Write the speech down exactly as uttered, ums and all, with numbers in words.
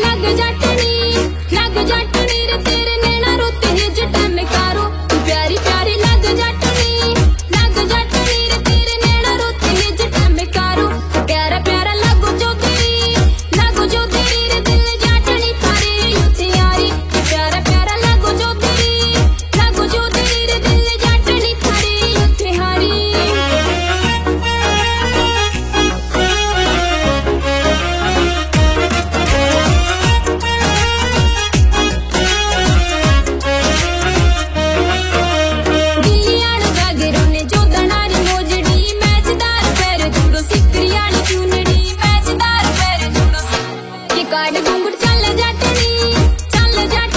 लग जटनी लग जटनी रे तेरे नैना रोते है जटा में कारो तू प्यारी प्यारी लग जटनी लग जटनी रे तेरे नैना रोते है जटा में कारो प्यारा प्यारा लगो जो तेरी लगो जो तेरी रे दिल जटनी थारे युते यारी प्यारा प्यारा लगो जो तेरी लगो जो तेरी रे दिल जटनी थारे युते हारी काट घूंघट चल जटनी चल जट